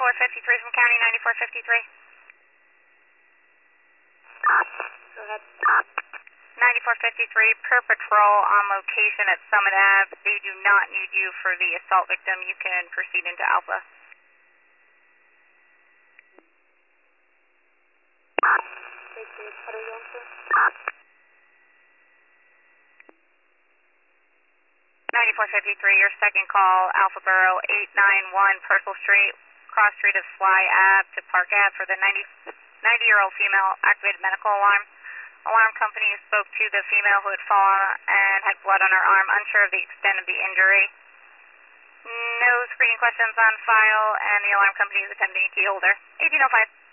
9453 from County 9453. Go ahead. 9453, per patrol on location at Summit Ave. They do not need you for the assault victim. You can proceed into Alpha. Take the cutter zone, sir. 9453, your second call, Alpha Borough 891 Purcell Street, cross street of Sly Ave to Park Ave for the 90-year-old female activated medical alarm. Alarm company spoke to the female who had fallen and had blood on her arm, unsure of the extent of the injury. No screening questions on file, and the alarm company is attempting a key holder. 1805.